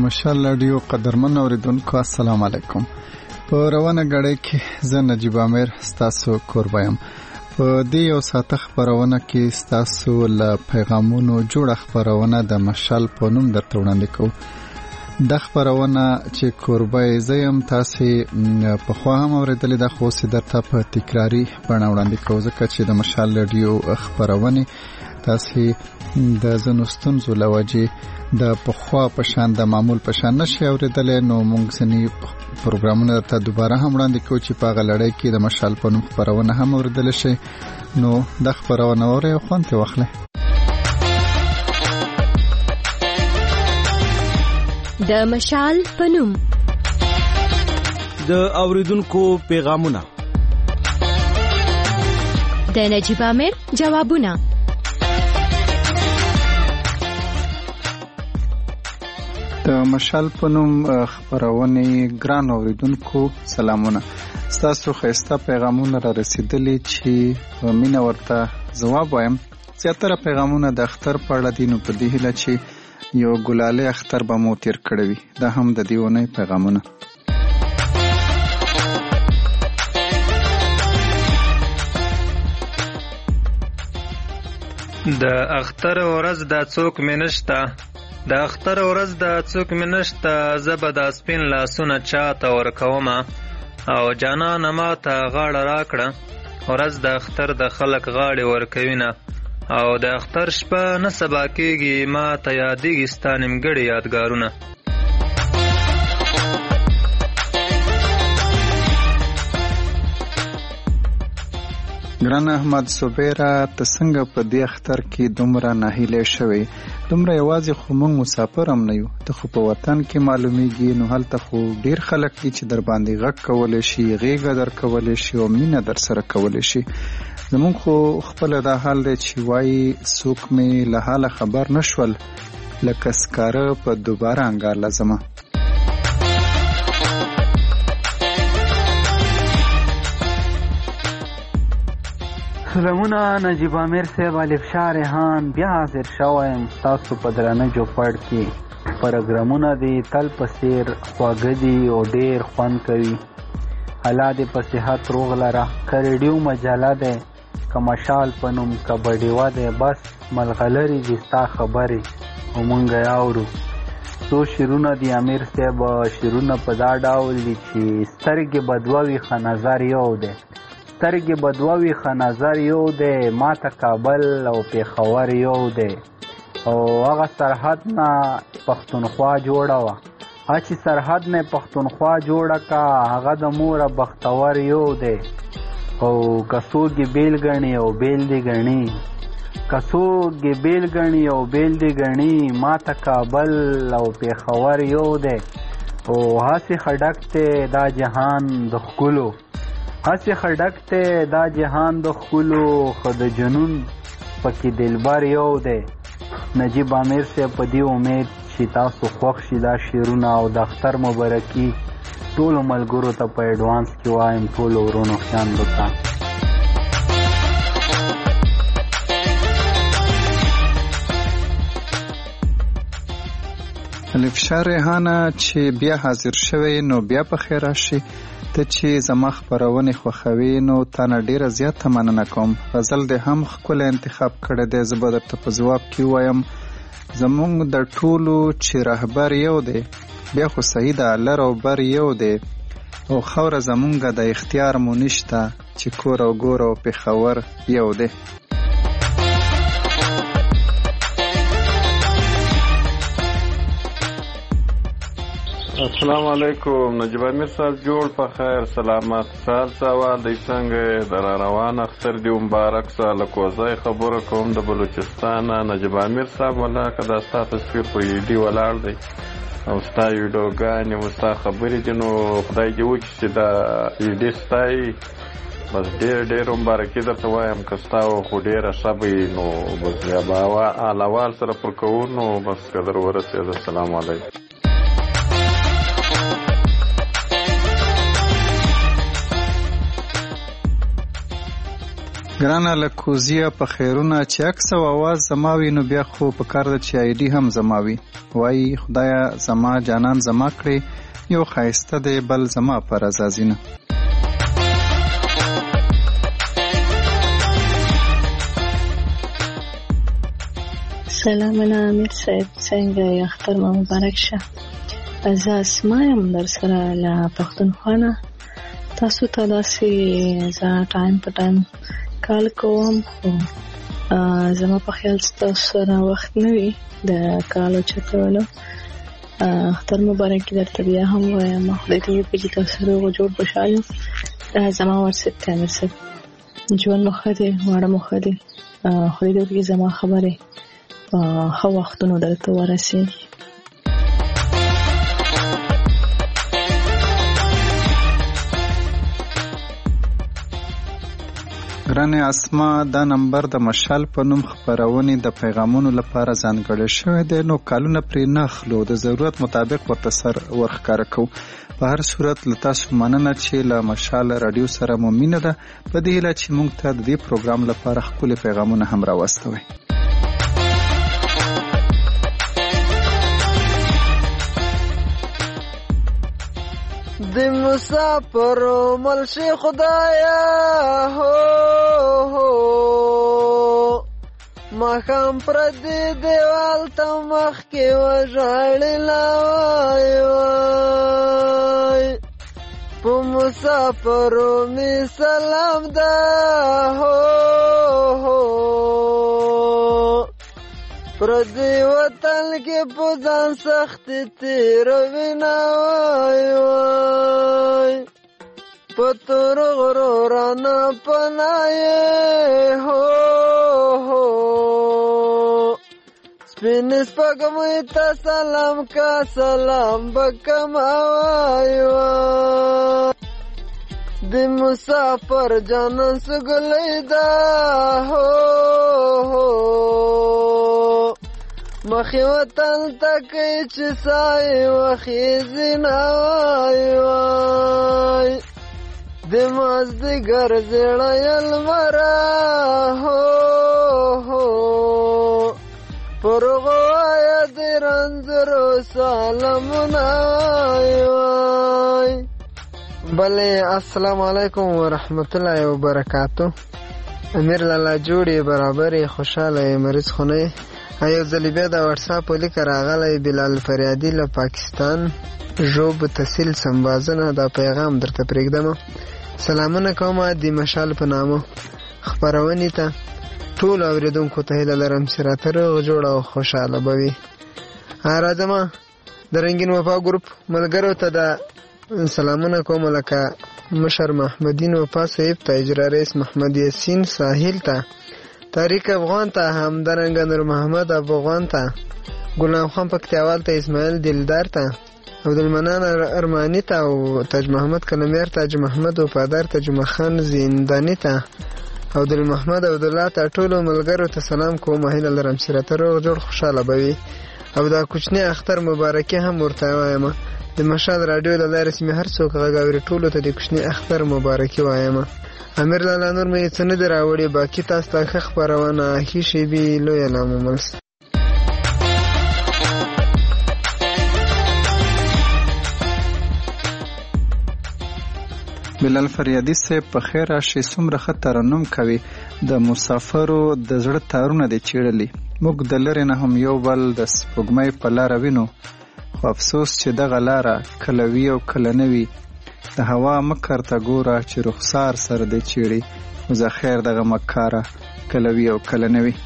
مشال رادیو قدرمن اوریدونکو السلام علیکم. په روانه غړې کې زه نجیب عامر ستاسو کوربایم. په دې یو ساعت خبرونه کې ستاسو له پیغامونو جوړ خبرونه د مشال په نوم درته وړاندې کوم. د خبرونه چې کوربای زیم تاسو په خوا هم اوریدلې د خوسي درته په تکراری بڼه وړاندې کوم ځکه چې د مشال رادیو خبرونه تاسو د زنوستون زولواجی د پخوا په شان د معمول په شان نشي اوریدلې نو موږ سني پروګرامونه ته دوباره هم وړاندې کوو چې په غلړۍ کې د مشال په نوم خبرونه هم اوریدل شي. نو د خبرونه اوري خوانته واخله. د مشال په نوم د اوریدونکو پیغامونه د نجیب عامر جوابونه. د مشال په نوم خبرونه ګران اوریدونکو سلامونه. تاسو خسته پیغامونه را رسیدلي چې مینا ورته جواب وایم. زیاتره پیغامونه د اختر په اړه دي نو په دې هله چې یو ګلاله اختر به مو تیر کړی وي. دا هم د دیونه پیغامونه. د اختر ورځ د څوک منشتا د اختر ورځ د څوک منشتا زبد اسپین لاسونه چاته ورکوما او جانان ما ته غاړه راکړه. ورځ د اختر د خلک غاړي ورکوینه او د اختر شپه نه سبا کېږي ما ته یادېږي ستا نیمګړي یادګارونه. ګران احمد صبیره ته څنګه په دې اختر کې دومره ناهیله شوی؟ دومره یوازې خو موږ مسافر هم نه یو. ته خو په وطن کې معلومیږي نو هلته خو ډیر خلک دي چې در باندې غږ کولی شي، غېږه در کولی شي او مینه در سره کولی شي. زمونږ خو خپل دا حال دی چې وایي څوک مې له حاله خبر نشول لکه سکاره په دوباره انګار لازمه. سلامونه نجیب عامر صاحب، الفشار ریحان بیا حاضر شوم تاسو په درنه چوپړ کې. پروګرامونه دي تل په سیر خواږه دي او ډیر خوند کوي. الله دې په صحت روغ لره. که ریډیو مجله ده که مشال په نوم کبډي وا ده بس ملغلري دي ستا خبرې او مونږ اورو. څو شیرونه دي امیر صاحب، شیرونه په دا ډول دي چې سترګې بدووي ښه نظر یو ده. سترګې بدووي ښه نظر یو دی، ما ته کابل او پېښور یو دی او هغه سرحد نه پښتونخوا جوړه وه. هغه چې سرحد نه پښتونخوا جوړه که هغه د موره بختور یو دی او که څوک یې بیل ګڼي او بیل دې ګڼي، که څوک یې بیل ګڼي او بیل دې ګڼي، ما ته کابل او پېښور یو دی او هسې خډک دی دا جهان د ښکلو، هسې خډک دی دا جهان د ښکلو، خو د جنون پکې دلبر یو دی. نجیب عامر صاحب په دې امید چې تاسو خوښ شي دا شعرونه او د اختر مبارکي ټولو ملګرو ته په ایډوانس کې وایم، ټولو ورونو خویندو ته. الفشار ریحانه چې بیا حاضر شوی نو بیا په خیر راشي. ته چې زما خبرونه خوښوي نو تا نه ډیره زیاته مننه کوم. غزل دې هم ښکلی انتخاب کړی دی. زه به درته په ځواب کې وایم زمونږ د ټولو چې رهبر یو دی، بیا خو صحیح ده لر او بر یو دی او خوره زمونږ د اختیار مو نشته چې کور او ګور او پېښور یو دی. السلام علیکم نجیب عامر صاحب، جوړ په خیر سلامت. سال سوال دی څنګه در روان اختر دی مبارک سال کوزای خبره کوم د بلوچستان. نجیب عامر صاحب ولا کدا ستا تصویر په دی ولاړ دی او ستا ویډیوګانې او ستا خبرې دي نو خدای دې وکړي چې دا ویډیو ستایي. بس ډېر مبارکي درته وایم که ستا خو ډېره ښه به وي نو بس بیا به احوال سره پر کوو نو بس که در ورسېده. السلام علیکم. ګرانه لکوزیه په خیرونه چې عکس او आवाज زماوي نو بیا خو په کار ده چې آی ډي هم زماوي. وای خدایا زما جانان زما کړې یو خایسته دی بل زما پر ازازینه. سلامونه امیر صاحب، څنګه یې؟ اختر مو مبارک شه. زه اسما یم در سره له پښتونخوا نه. تاسو ته داسې زه ټایم په ټایم کال کوم، خو زما په خیال ستاسو سره وخت نه وي د کالو چکولو. اختر مبارک درته بیا هم وایم، خدای ته وکړي چې تاسو روغ جوړ خوشحال یو. دا زما ورسید ته امیر صاحب، ژوند مو ښه دی، واړه مو ښه دی. خدای دې وکړي زما خبرې ښه وختونو درته ورسېږي. ګرانې اسما، دا نمبر د مشال په نوم خپرونې د پیغامونو لپاره ځانګړی شوی دی، نو کالونه پرې نه اخلو، د ضرورت مطابق ورته سر ورښکاره کوو. په هر صورت له تاسو مننه چې له مشال راډیو سره مو مینه ده، په دې هیله چې موږ ته د دې پروګرام لپاره ښکلي پیغامونه هم راواستوئ. د مسافرو ملشي خدایا هو هو مخام پردي دیوال ته مخ کې وژړلا وای په مسافرو می سلام ده هو هو پردي وطن کې په ځان سخت تیروي نه وای وای په تور غرو رانا پناه هو هو سپین سپګمې ته سلام کا سلام بکم وای وای د مسافر جانان سګلې دا هو هو مخی وطن تکی چی سای وخیزی نوای وای دماز دیگر زیڑای المرا ہو ہو پرغوای دی رنزرو سالم نوای وای. بله السلام علیکم ورحمت الله وبرکاتو. امیر لالا جوړی برابرې خوشاله مریض خونه ایو ځلې بیا د واتساپ لیک راغلی بلال فریادي له پاکستان ژوب تحصیل سمبازنه دا پیغام درته پرېږدم. سلامونه کوم د مشال په نامه خپرونې ته ټول اوریدونکو ته هیله لرم چې راته روغ جوړ او خوشحاله به وي. راځم د رنګین وفا ګروپ ملګرو ته د سلامونه کوم، لکه مشر محمدین وفا صاحب ته، اجرا رئیس محمد یاسین ساحل ته، طارق افغان ته، همدارنګ نور محمد افغان ته، غلام خان پکتیاوال ته، اسماعیل دلدار ته، عبدالمنان ارمانی ته او تاج محمد کلمیر ته، تاج محمد وفادار ته، جمعه خان زندانی ته، عبدالمحمد عبدالله ته، ټولو ملګرو ته سلام کوم. هیله لرم چې راته روغ جوړ خوشحاله به وي او دا کوچنی اختر مبارکي هم ورته وایم. د مشال راډیو له لارې چې مې هر څوک غږ اوري ټولو ته د کوچني اختر مبارکي وایم. امیر لالا نور مې څه نه دي راوړي، باقي تاسو ته ښه خپرونه ښې شېبې لویه لامملس. بلال فریادي صاحب په خیر راشي، څومره ښه ترنم کوي، د مسافرو د زړه تارونه دې چیړلي، موږ د لرې نه هم یو بل د سپوږمۍ په لاره وینو، خو افسوس چې دغه لاره کله وي او کله نه وي. د هوا مکر ته ګوره چې رخسار سره دې چیړي، خو زه خیر دغه مکاره کله وي او کله نه وي.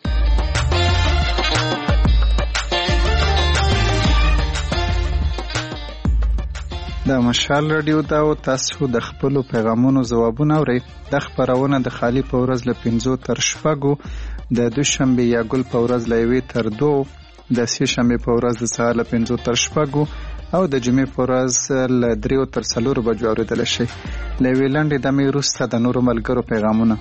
دا مشال راډیو دا او تاسو د خپلو پیغامونو ځوابونه اورئ. دا خپرونه د خالی په ورځ له 5 تر 6، د دوشنبې یا ګل په ورځ له 1 تر 2، د سې شنبې په ورځ د سهار له 5 تر 6 او د جمعې په ورځ له 3 تر 4 بجو اورېدلی شئ. له یوې لنډې دمې وروسته د نورو ملګرو پیغامونه.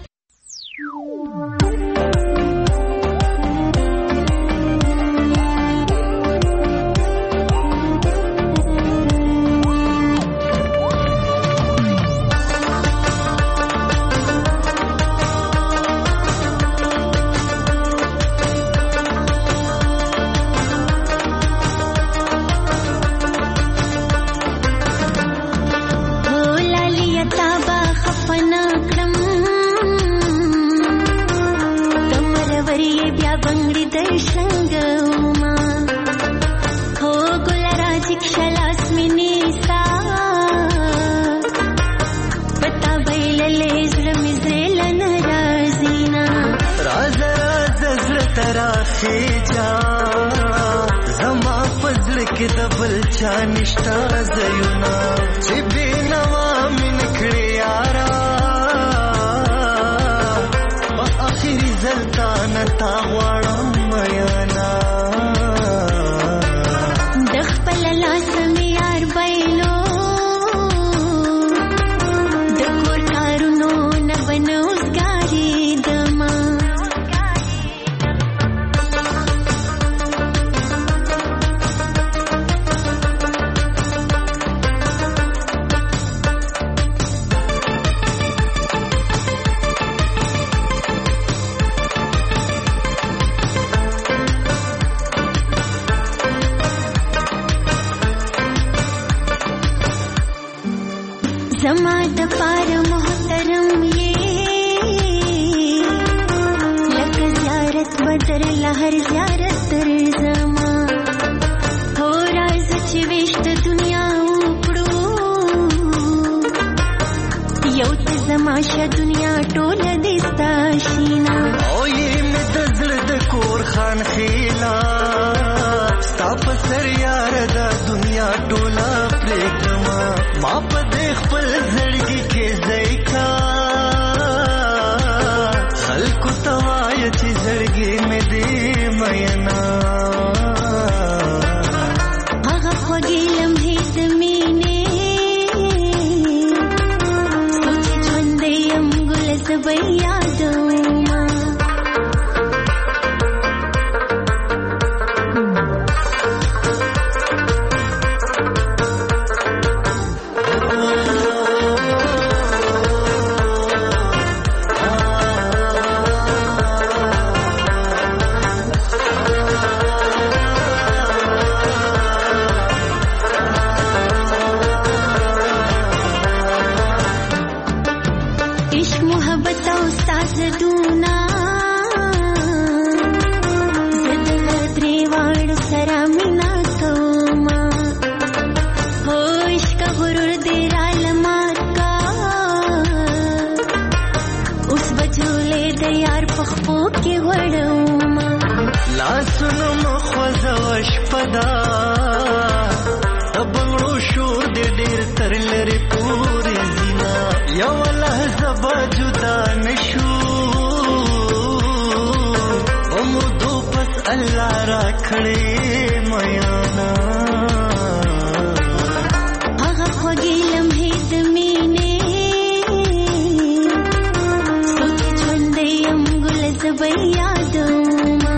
خېجا زما پزړ کې د بل چا نشتا زيونا چې بینوا من کړې یارا په اخري زلطان تا غواړم میانا د خپل لاس مې یار بایلو د کور کارونو نه بنوزګارې دما زما د پار محترم یې لکه زیارت بدر لهر زیارت تر زما هو راز چې ویش د دنیا وکړو یو ته زما شه دنیا ټوله دې ستا شینا او یې مې د زړه د کور خان خیلا ستا په سر یار د دنیا ټوله پرېږدما ما په دې خپل زړګي کې ځای کا خلکو ته وایه چې زړګي مې دې مینا هغه خوږې لمحې د مینې سوچ ژوندی یم ګله زه به یادومه لاسونو مخوزه وشپدا د بنګړو شور دې ډېر تر لرې پورې زینا یو لحظه به جدا نشو امودو پس الله را کړې میانا هغه خوږې لمحې د مینې سوچ ژوندی یم ګله زه به یادومه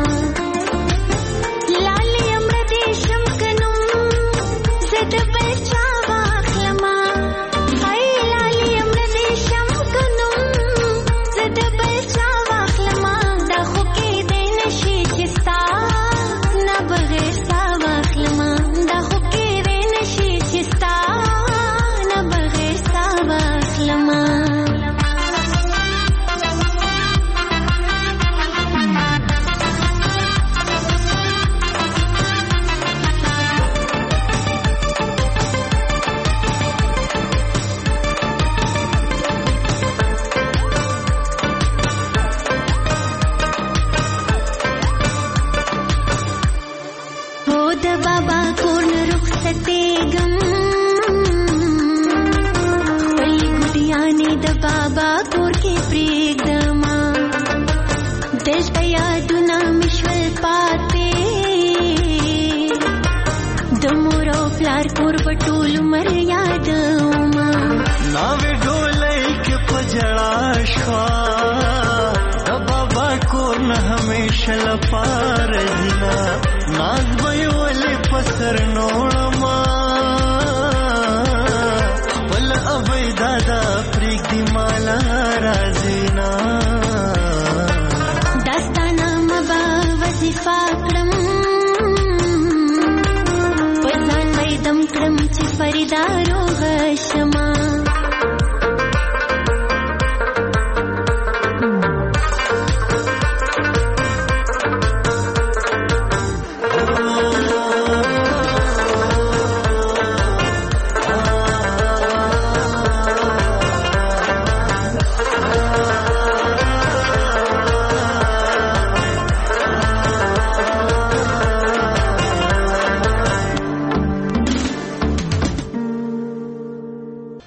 ناوې ډولۍ کې په جړا شوا د بابا کور نه همیشه لپاره زینا ناز به یې ولې په سر نوړما خپل ابۍ دادا پرېږدي مالا راځینا داستانامه به وظیفه کړم په ځان میدم کړم چې فریدا روغه شمه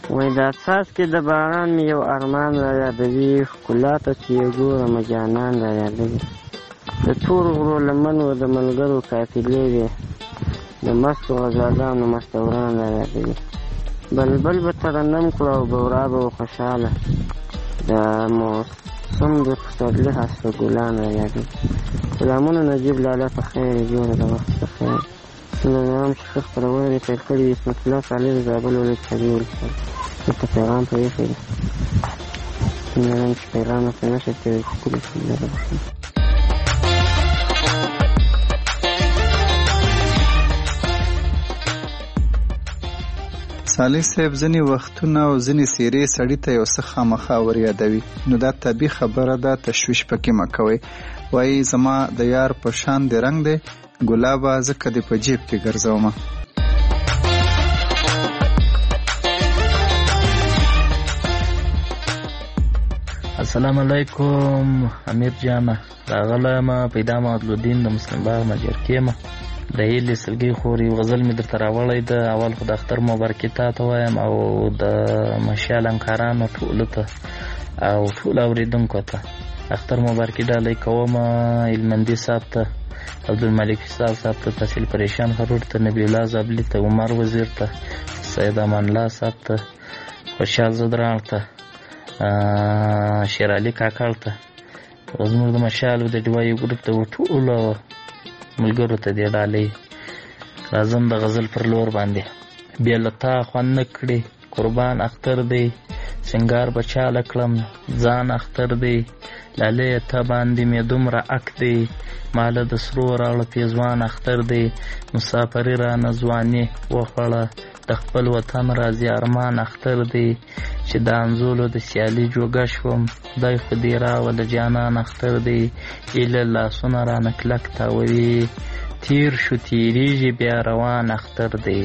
وای د څاڅکي د باران مې یو ارمان را یادوي، ښکلا ته چې یې ګورم جانان را یادوي. د تور غرو لمنو د ملګرو قافلې وې، د مستو غزالانو مستوران را یادوي. بلبل به ترنم کړو او بورا به و خوشحاله، د موسم د پسرلي هسته ګلان را یادوي. سلامونه نجیب لاله په خیر جوړه د وخت په خیر. څنګه نام چې ښه خپرونه یې پیل کړي عصمت الله صالح د زابل ولایت کبي ولسوالۍ. دلته پیغام په ایښی دی، څنګه نام چې پیغام ورته نشي کوي ښکلي ښکلي ده. صالح صاحب ځینې وختونه او ځینې څیرې سړي ته یو څه خامخا ور یادوي، نو دا طبیعي خبره ده، تشویش پکې مه کوئ. وایي زما د یار په شان د رنګ دی، ګلابه ځکه دې په جیب کې ګرځومه. السلام علیکم امیر جانه، راغلم پیدا محمدالدین د مسلم باغ مجرکې ما د هیلې سلګۍ خور یو غزل مې درته راوړی ده. اول خو د اختر مبارکي تا ته وایم او د مشال همکارانو ټولو ته او ټولو اورېدونکو ته اختر مبارکي ډالۍ کوم. هلمندي صاحب ته، عبدالملک صاحب ته، تحصیل پریشان خرور ته، نبی الله زابلي ته، عمر وزیر ته، سید امان الله صاحب ته، خوشحال زدران ته، شیر علي کاکړ ته، زموږ د مشال د ډیوایو ګروپ ته ټولو ملګرو ته دې ډالۍ. راځم د غزل پر لور باندې. بې له تا خوند نه کړې قربان اختر دی، سنگار بچاله کړم ځان اختر دی، لالې ته باندې مې دومره اک دی، ماله د سرو راوړه پیزوان اختر دی، مسافري رانه ځواني وخوړه، د خپل وطن راځي ارمان اختر دی، چې د انځولو د سیالي جوګه شوم، خدای خو دې راوله جانان اختر دی، ایله لاسونه رانه کلک تاووي، تیر شو تیریږي بیا روان اختر دی.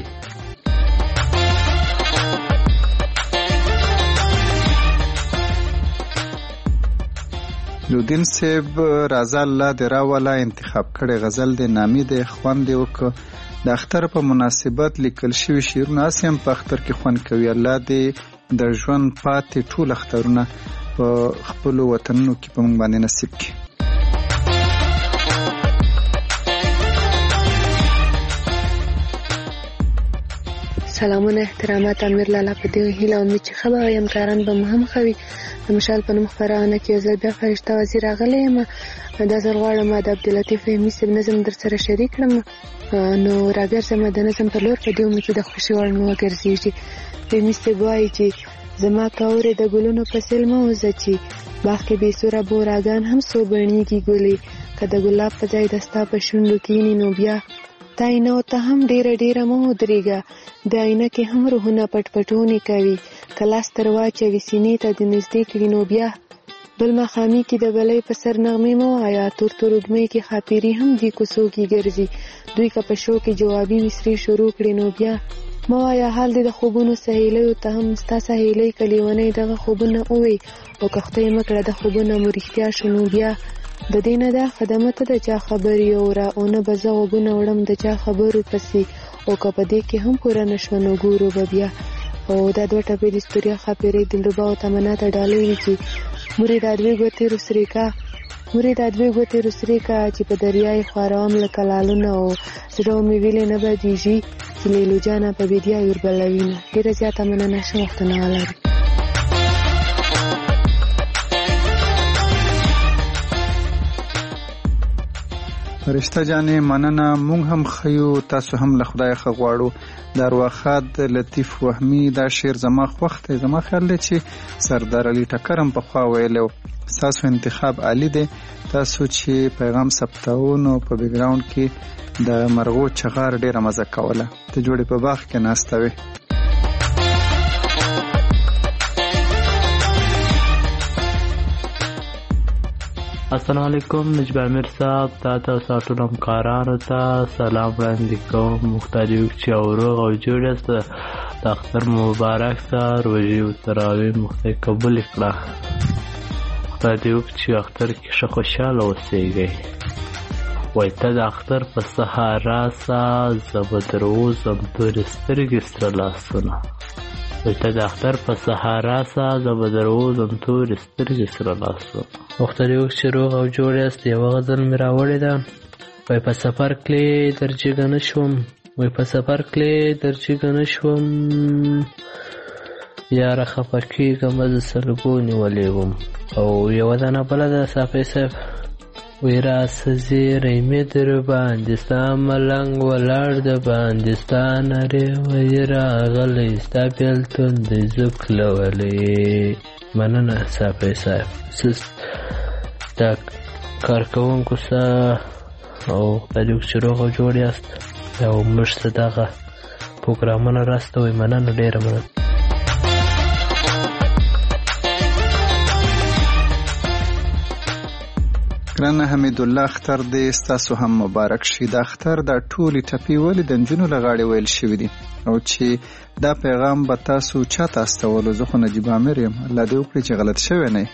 لودین صاحب راځه الله دې راوله، انتخاب کړی غزل دې نامي دی، خوند دې وکړه. د اختر په مناسبت لیکل شوي شعرونه هسې هم په اختر کې خوند کوي. الله دې د ژوند پاتې ټول اخترونه په خپلو وطنونو کې په موږ باندې نصیب کړي. سلامونه احترامات امیر لالا په دې هیله امید چې ښه به وي، همکاران به مو هم ښه وي. د مشال په نوم خپرونه کې یو ځل بیا فرشته وزیر راغلی یم. دا ځل غواړم د عبداللطیف فهمي صاحب نظم در سره شریک کړم، نو راګرځم د نظم پر لور په دې امید چې د خوښۍ وړ مې وګرځېږي. فهمي صاحب وایي چې زما کاورې د ګلونو په سیل مه وځه، چې باغ کې بې سوره بوراګان هم څو بڼېږي ګلې، که د ګلاب په ځای د ستا په شونډو کښېني نو بیا تا عینو ته هم ډېره مه ودرېږه، د عینه کې هم روحونه پټ پټونې کوي، که لاس تر واچوي سینې ته د نږدې کړي نو بیا بل ماښامي کې د بلۍ په سر نغمې مه وایه، تور وږمۍ کې ښاپېري هم دې کوڅو کې ګرځي، دوی که په شو کې جوابي ویسرې شروع کړي نو بیا مه وایه حال دې د خوبونو سهیلیو ته هم ستا سهیلۍ که لیونۍ دغه خوبونه ووی، او که خدای مه کړه د خوبونه مو رښتیا شو نو بیا د دې نه دا خدمه ته د چا خبرې اوره، او نه به زه غوږونه وړم د چا خبرو پسې، او که په دې کې هم پوره نه شوه نو ګورو به بیا. او دا دوه ټپې د ستوریا ښاپېرۍ دلربا او تمنا ته ډالۍ وي چې مورې دا دوې ګوتې رسرې کا چې په دریای خواروم لکه لالونه، او زړه مې ویلې نه بدېږي چې لیلو جانه په بیدیا وربلوینه. ډېره زیاته مننه، ښه وختونه ولرئ. فرشته جانې مننه، مونږ هم خیو، تاسو هم له خدای ښه غواړو. د ارواښاد لطیف وهمي دا شعر زما خوښ دی، زما خیال دی چې سردار علي ټکر هم پخوا ویلی و. ستاسو انتخاب عالی دی، تاسو چې پیغام ثبتاو نو په بیکګراوند کې د مرغو چغار ډېره مزه کوله، ته جوړې په باغ کې ناسته وې. السلام علیکم نجیب امیر صاحب، تا ته ټولو همکارانو ته سلام وړاندې کوم. مختار یو چې روغ او جوړ یاست، د اختر مبارک سه، روژې او تراویح مو خدای قبول کړه. خدای دې وکړي چې اختر کې ښه خوشحاله اوسېږئ. وایي ته د اختر په سهار راسه، زه به در ووځم تورې سترګې سره لاسونه. وی ته د اختر په سهارا سه زه به در ووځم تورې سترګې سره لاسو. مختر یو چې روغ او جوړ یاست یوه غزل مې راوړې ده. وی په سفر کلی در جګه نه شوم، وی په سفر کلی در جګه نه شوم، یاره خفه کېږم زه سلګو نیولې وم. او یوه دانه بله ده صافی صاحب وی راسه زیری مې در باندې ستا ملنګ ولاړ د باندې ستا نرې وی راغلی ستا بېلتون دی زه کلولی. مننه صافی صاحب، ستا کارکوونکو سه او خدای چې روغ او جوړ یاست او موږ ته دغه پروګرامونه راستوئ. مننه، ډېره مننه. ګرانه حمیدالله اختر دې ستاسو هم مبارک شي. د اختر دا ټولې ټپې ولې د نجونو له غاړې ویل شوي دي او چې دا پیغام به تاسو چاته استولو؟ زه خو نجیب عامر یم، الله دې وکړي چې غلط شوی نه.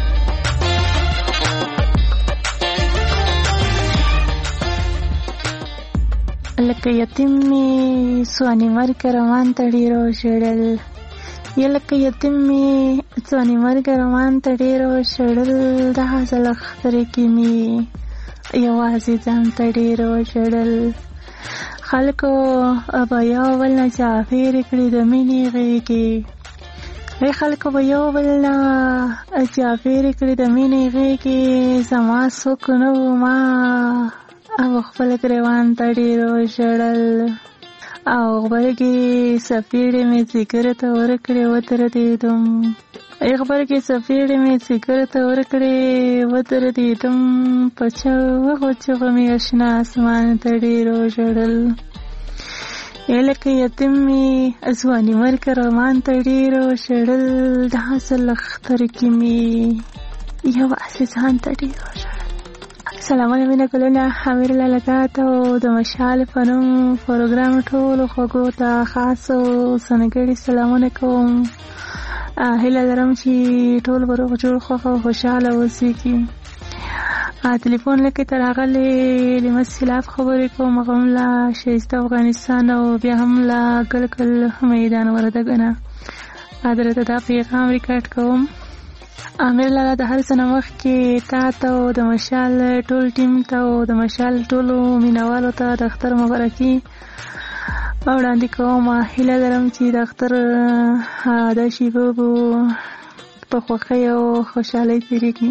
لکه یتیم می سوانی مرګ روان ته ډېر وژړل، یا لکه یتیم می سوانی مرګ روان ته ډېر وژړل، د هغه اختر کې می یوازې ځان ته ډېر وژړل. خلکو به یو بل نه چاپېرې کړي د مینې غېږې، خلکو به یو بل نه چاپېرې کړي د مینې غېږې، زما څوک نه و ما او خپل ګریوان ته ډېر وژړل. او غبرګې سپېړې مې ځیګر ته ورکړې ودرېدم، غبرګې سپېړې مې ځیګر ته ورکړې ودرېدم، په چغو چغو مې اشنا اسمان ته ډېر وژړل. لکه یتیم مې ځواني مرګ روان ته ډېر وژړل، د حاصل اختر کې مې یوازې ځان ته ډېر وژړل. سلامونه مینه ګلونه، امیر لالګات او د مشال په نوم پروګرام ټولو خوږو ته خاص او ځانګړي سلامونه کوم. هیله لرم چې ټول به روغ جوړ خوښ او خوشحاله اوسېږي. تلیفون لکه ته راغلی لمس خلاف خبرې کوم، هغه هم له ښایسته افغانستان او بیا هم له ګلګل میدان وردګه درته دا پیغام ریکارډ کوم. امیر لاله د هر څه نه مخکې تا ته او د مشال ټول ټیم ته او د مشال ټولو مینوالو ته د اختر مبارکي وړاندې کوم. هیله لرم چې د اختر دا شیبه به په خوښۍ او خوشحالۍ تېرېږي.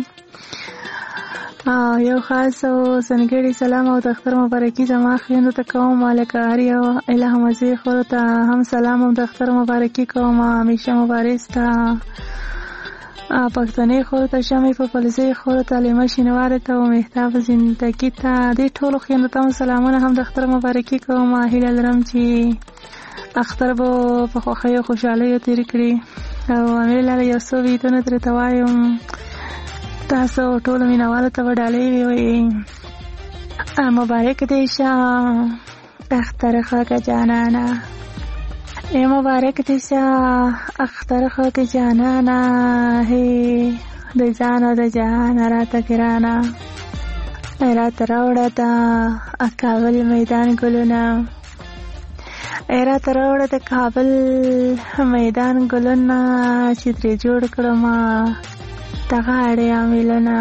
یو خاص او ځانګړی سلام او د اختر مبارکي زما خویندو ته کوم، لکه هر یو الهام وزیر خورو ته هم سلام او د اختر مبارکي کوم. همیشه مبارز ته پښتنې خور ته، شمې په فلزۍ خور ته، لیمه شینوارې ته او مهتاب زندګي ته، دې ټولو خویندو ته سلامونه هم د اختر مبارکي کوم. هیله لرم چې اختر به په خوښۍ او خوشحالیو تېر کړي. او امیر لاله یو څو بیتونه درته وایم، تاسو ټولو مینوالو ته به ډالۍ ووایي. مبارک دې شه اختر خوږه جانانه، مبارک دې شه اختر خوږه جانانه، هی د ځان او د جهان راته ګرانه، راته راوړه د کابل میدان ګلونه، راته راوړه د کابل میدان ګلونه، چې ترې جوړ کړم د غاړې عاملونه.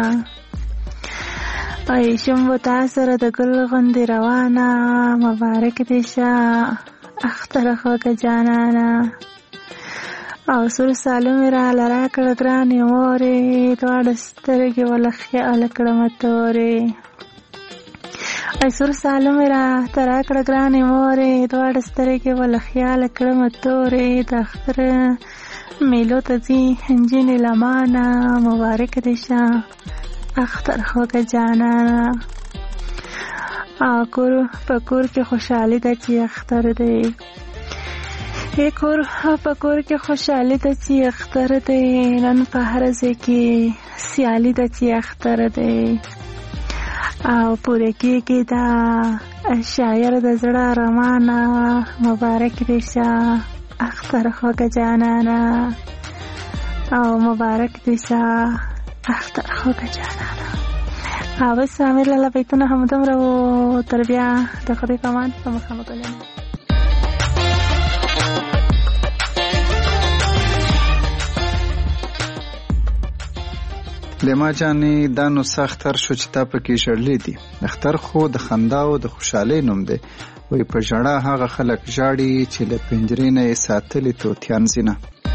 شم به تا سره د ګل غوندې روانه، مبارک دې شه اختر خوږه جانانه. او سور سالو مې راله راکړه ګرانې مورې، دواړه سترګې وله خیاله کړمه تورې. سور سالو مې راته راکړه ګرانې مورې، دواړه سترګې وله خیاله کړمه تورې. د اختر میلو ته ځي نجونې لمانه، مبارک دې شه اختر خوږه جانانه. کور په کور کې خوشحالي ده چې اختر دی، کور په کور کې خوشحالي ده چې اختر دی، نن په هر ځای کې سیالي ده چې اختر دی. او پوره کېږي دا شاعر د زړه ارمانه، مبارک دې شه اختر خوږه جانانه، او مبارک دې شه اختر خوږه جانانه. بس امیر لاله بیتونه همدومره و، تر بیا د خدای په امان په مخامخ ګلونه. لما جانې دا نو څه اختر شو چې تا پکې ژړلې دي. اختر خو د خندا او د خوشحالۍ نوم دی. وی په ژړا هغه خلک ژاړي چې له پنجرې نه یې ساتلي طوطیان ځینه.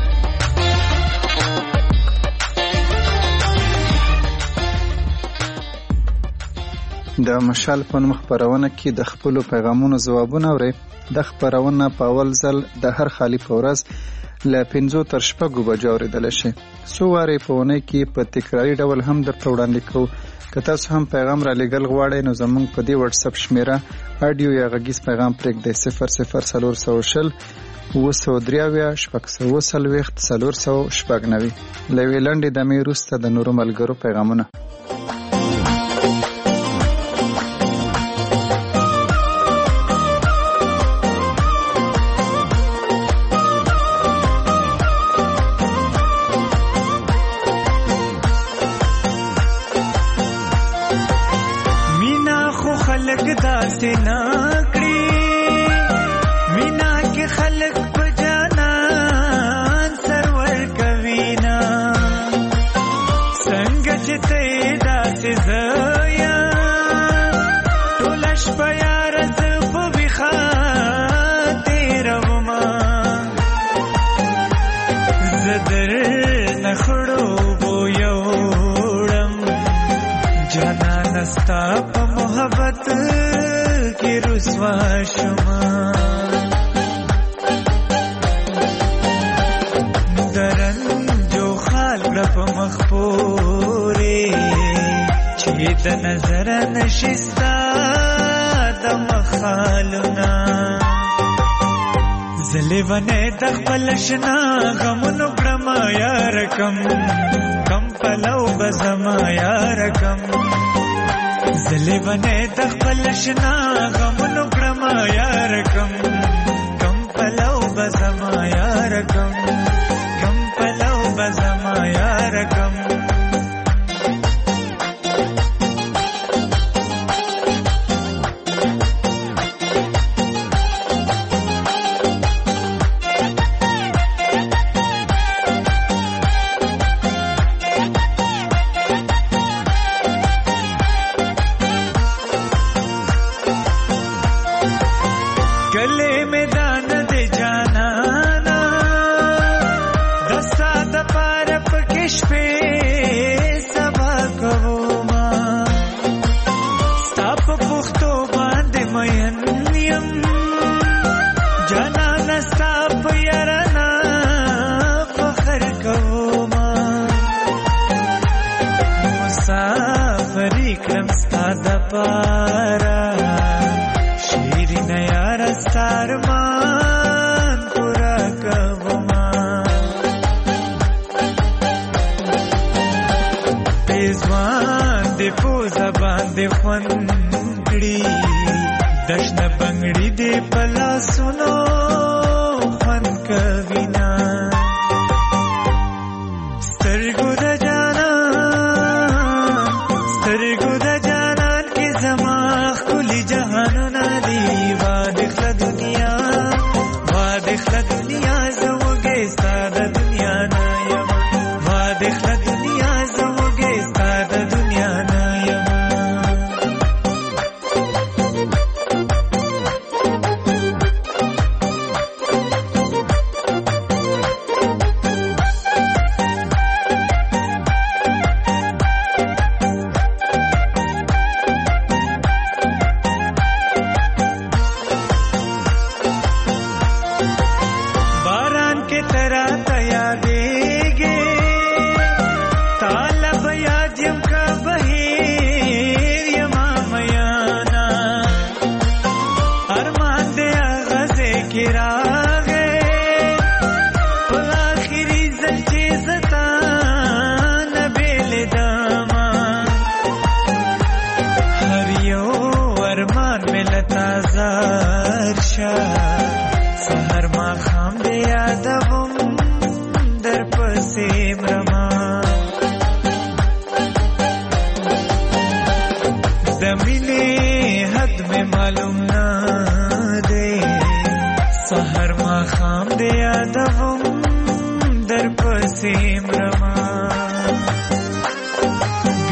د مشال په نوم خپرونه کې د خپلو پیغامونو ځوابونه اورئ. د خپرونه په اول ځل د هر خالي په ورځ له 5 تر 6 بجو اورېدلی شي. څو وارې په اونۍ کې په تکراري ډول هم درته وړاندې کوو. که تاسو هم پیغام را لېږل غواړئ نو زموږ په دې وټساپ شمېره اډیو یا غږیز پیغام پرېږدئ 00420 943 640 490. له یوې لنډې دمې وروسته د نورو ملګرو پیغامونه. د نظر نشستا د مخالونا زلیونه د خپل شنا غمونو کړم یار کم پلو بزما یار کم زلیونه د خپل شنا غمونو کړم یار کم پلو بزما یار کم پلو بزما یار کم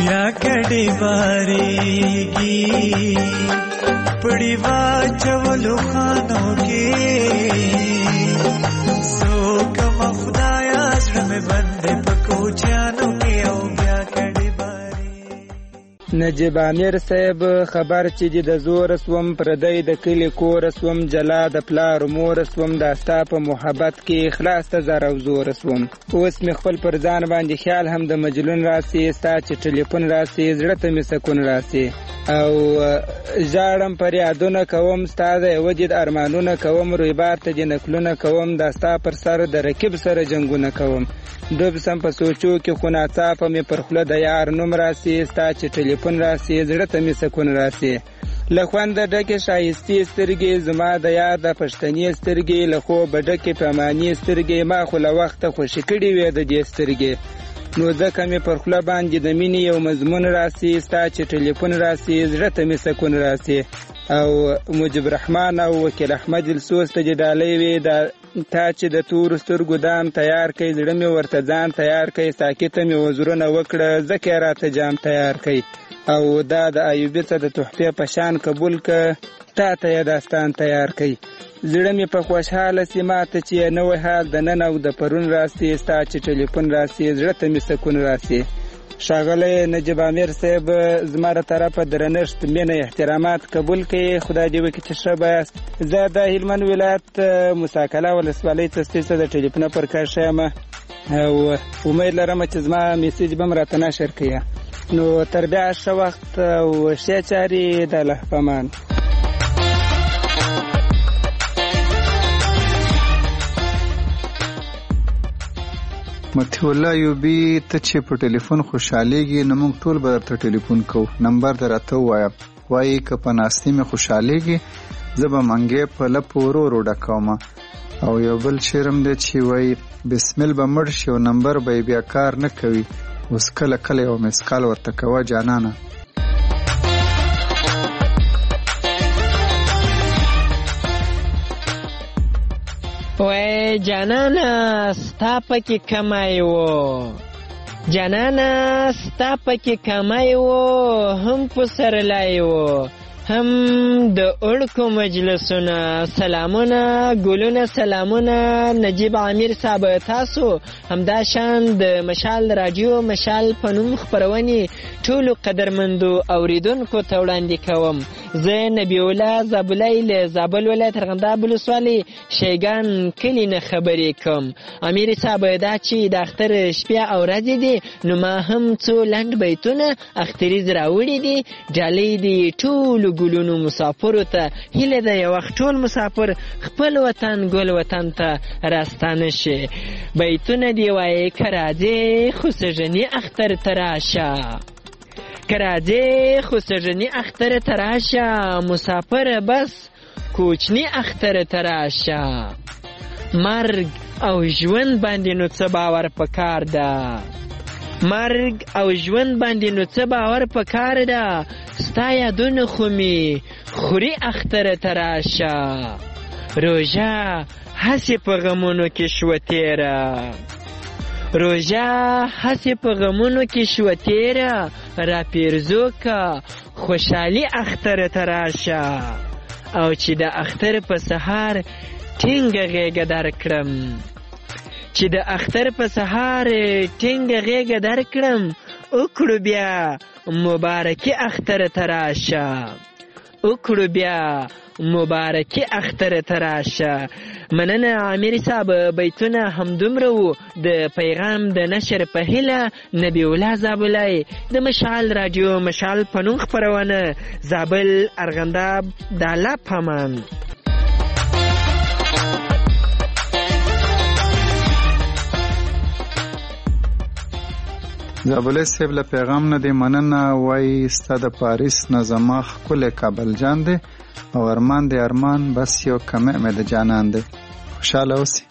بیا کډې باریږي پړی واچولو خانو کې څوک خدایا زړه مې بندې په کوچیانو کې او بیا کډې باري نجیب امیر صاحب خبر چې د زور سوم پردی د کلی کور سوم جلا د پلار مور سوم د ستا په محبت کې خلاص ته زر او زور سوم اوس مې خپل پر ځان باندې خیال هم د مجلون راسي ستا چې ټلیفون راسي زړه ته مې سکون راسي او ژاړم پر یادونه کوم ستا د وجد ارمانونه کوم رویبار ته د نکلونه کوم د ستا پر سر د رکب سره جنگونه کوم ډوب سم په سوچو کې خو ناڅاپه مې پر خوله د یار نوم راسي ستا چې ټلیفون راسي زړه ته مې سکون راسي له خونده ډکې ښایستې سترګې زما د یار د پښتنې سترګې له خوبه ډکې پیمانې سترګې ما خو له وخته خوشې کړې وې د دې سترګې نو ځکه مې پر خوله باندې د مینې یو مضمون راسي ستا چې ټلیفون راسي زړه ته مې سکون راسي او مجب رحمان او وکیل احمد السوس ته ډالۍ وې تا چې د تور سترګو دام تیار کړي زړه مې ورته ځان تیار کړي ساکته مې وزرونه وکړه ځکه راته جام تیار کړي او دا د ایوبي ته د تحفې په شان قبول که تا ته یې داستان تیار کړي زړه مې په خوشحاله سي ماته چې نوی حال د نن او د پرون راسي ستا چې ټلیفون راسي زړه ته مې سکون راسي ښاغلی نجیب امیر صاحب زما له طرفه درنښت مینه احترامات قبول کړئ خدای دې وکړي چې ښه به یاست زه د هلمند ولایت موساکله ولسوالۍ څستۍ څخه د ټلیفونه پر کار ښه یم او امید لرم چې زما میسیج به م راته نشر کړي نو تر بیا ښه وخت او ښې چارې د الله په امان متي الله ایوبي ته چې په ټلیفون خوشحالېږي نو موږ ټول به درته ټلیفون کوو نمبر در راته ووایه وایي که په ناستې مې خوشحالېږي زه به منګی په لپو ورو ورو ډکوم او یو بل شعر هم دی چې وایي بسمل به مړ شي او نمبر به یې بیا کار نه کوي اوس کله کله یو مسکال ورته کوه جانانه وای جانانا ستا پکې کمای و جانانا ستا پکې کمای و هم پسرلای و هم د اړکو مجلسونه سلامونه ګلونه سلامونه نجیب امیر صاحب تاسو همدا شان د مشال رادیو مشال په نوم خپرونې ټولو قدرمندو اوریدونکو ته وړاندې کوم زه نبی الله زابلی له زابل ولایت ارغنداب ولسوالۍ شیګان کلي نه خبرې کوم امیر صاحب دا چې د اختر شپې او ورځې دي نو ما هم څو لنډ بیتونه اختریز راوړي دي ډالۍ دي ټولو ګلونو مسافرو ته هیله ده یو وخت ټول مسافر خپل وطن ګل وطن ته راستانه شي بیتونه دی وایي که راځې خو سږني اختر ته راشه که راځې خو سږني اختر ته راشه مسافر بس کوچني اختر ته راشه مرګ او ژوند باندې نو څه باور پکار ده مرګ او ژوند باندې نو څه باور پکار ده ستا یادونه خو مې خوري اختر ته راشه روژه هسې په غمونو کې شوه تیره روژه هسې په غمونو کې شوه تیره را پیرزو که خوشحالي اختر ته راشه او چې د اختر په سهار ټینګه غېږه درکړم چې د اختر په سهار ټینګه غېږه درکړم وکړو بیا مبارکي اختر ته راشه وکړو بیا مبارکي اختر ته راشه مننه امیر صاحب بیتونه همدومره وو د پیغام د نشر په هیله نبی الله زابلی د مشعل رادیو مشعل په نوم خپرونه زابل ارغنداب د الله په امان زابلی صاحب له پیغام نه دی مننه وایي ستا د پاریس نه زما ښکلی کابل جان دی او ارمان دی ارمان بس یو کمه مې د جانان دی خوشحاله اوسئ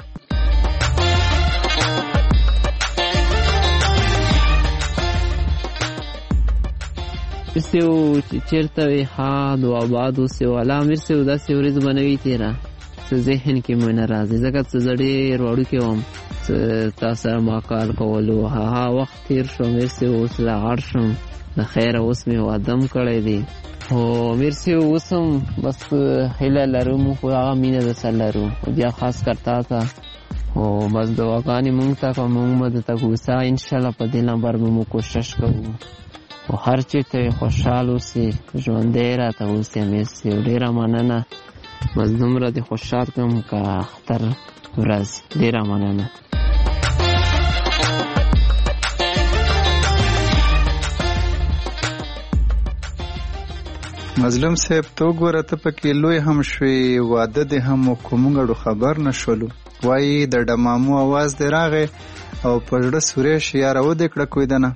سیو چیرته وي حاد و آباد اوسئ والا امیر سیو داسې ورځ به نه وي تېره څه ذهن کې مې نه راځي ځکه څه زه ډېر وړوکی وم تا سره ما کار کولو هغه وخت تیر شو مرسي اوس لاړ شم د خیره اوس مې وادم کړی دی او مرسي اوس هم بس هیله لرو مو خو هغه مینه درسره لرو بیا خاص کر تا ته او بس دعاګانې مونږ ته که مونږ به درته کوسه انشاءالله په دې نمبر به مو کوشش کوو او هر چېرته خوشحال اوسې ژوندی راته اوسې مرسي ډېره مننه بس دومره دې خوشحال کړم که اختر ورځ ډېره مننه مظلوم صاحب تو ګوره ته پکې لوی هم شوې واده دې هم وکړو موږ اړو خبر نه شولو وایي د ډمامو اواز دې راغی او په زړه سوری شي یاره ودې کړه کویدنه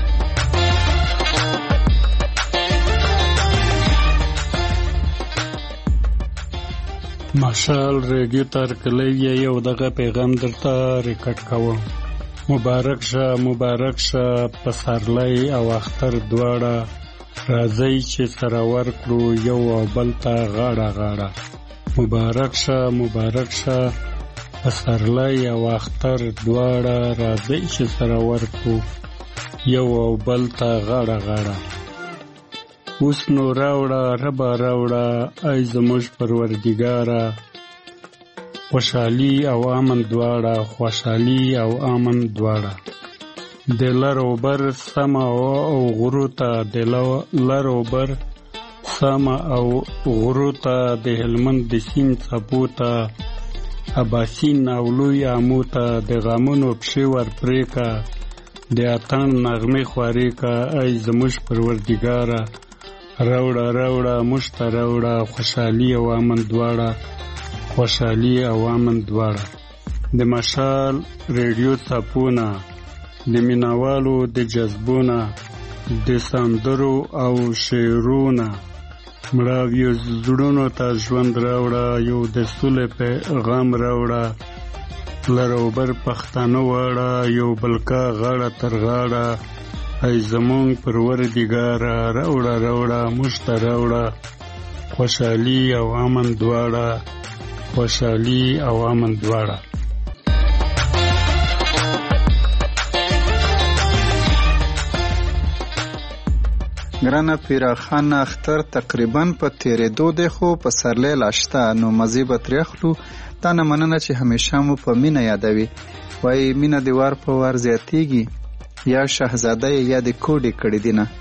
مشال ریډیو ترکلی یو دغه پیغام درته ریکارډ کوم مبارک شه پسرلی او اختر دواړه راځي چې سره ورکړو یو او بل ته غاړه غاړه مبارک شه پسرلی او اختر دواړه راځي چې سره ورکړو یو او بل ته غاړه غاړه اوس نو راوړه ربا راوړه ای زموږ پروردګاره خوشحالي او امن دواړه د لر او بر سمه او غرو ته د لر او بر سمه او غرو ته د هلمند د سیند څپو ته اباسین او لوی امو ته د غمونو پښې ورپرې که د اتڼ نغمې خوارې که ای زموږ پروردګاره راوړه موږ ته راوړه خوشحالي او امن دواړه د مشال ریډیو څپونه د مینوالو د جذبونه د سندرو او شعرونه مړاویو زړونو ته ژوند راوړه یو د سولې پیغام راوړه لر او بر پښتانه واړه یو بلکه غاړه تر غاړه ای زمونږ پروردګاره راوړه موږ ته راوړه خوشحالي او امن دواړه ګرانه پیراخان اختر تقریبا په تیرېدو دی خو پسرلی لا شته نو مزې به ترې اخلو تا نه مننه چې همیشه مو په مینه یادوي وایي مینه د وار په وار زیاتیږي یا شهزاده یا د کوډې کړي دي نه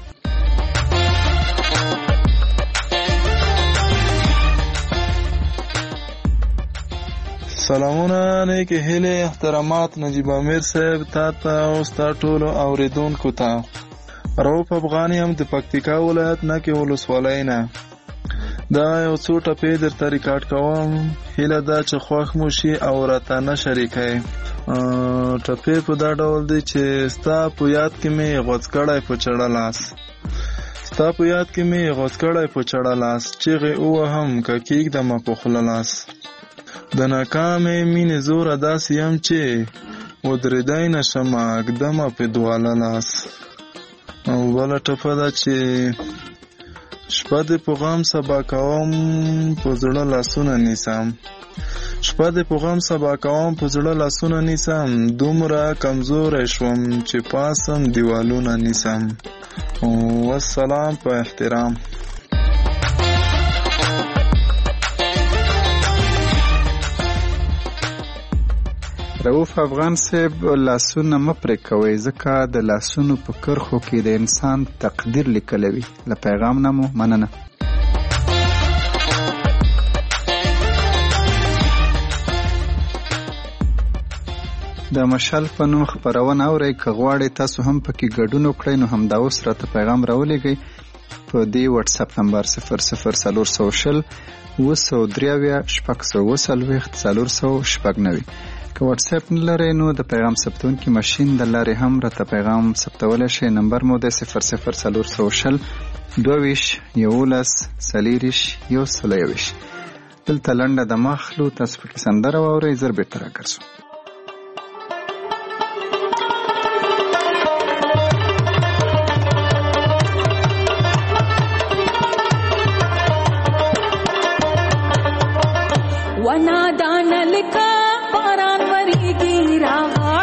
سلامونه نیکې هیلې احترامات نجیب امیر صاحب تا ته او ستا ټولو اورېدونکو ته رؤف افغاني هم د پکتیکا ولایت نکې ولسوالۍ نه دا یو څو ټپې درته ریکارډ کوم هیله ده چې خوښ مو شي او راته نه شریکئ ټپې په دا ډول دی چې ستا په یاد کې مې غوڅ کړی په چړه لاس چیغې ووهم که کېږدمه په خوله لاس د ناکامې مینې زوره داسې یم چې ودرېدی نشمه اږدمه په دواله لاس او بله ټپه ده چې شپه دې په غم سبا کوم په زړه لاسونه نیسم دومره کمزوری شوم چې پاسم دیوالونه نیسم والسلام په احترام رؤف افغان صاحب لاسونه مه پرې کوئ ځکه د لاسونو په کرښو کې د انسان تقدیر لیکلی وي له پیغام نه مو مننه د مشال په نوم خپرونه اورئ که غواړئ تاسو هم پکې ګډون وکړئ نو همدا اوس راته پیغام راولېږئ په دې واتس اپ نمبر 00420 943 که واتس اپ نه لرئ نو د پیغام ثبتونکي ماشین د لارې هم راته پیغام ثبتولی شئ نمبر مو د 00420 22 11 40 دلته لنډه دمه اخلو تاسو پکې سندره واورئ زر بېرته راګرځو ونادان لکا باران وریگی راغا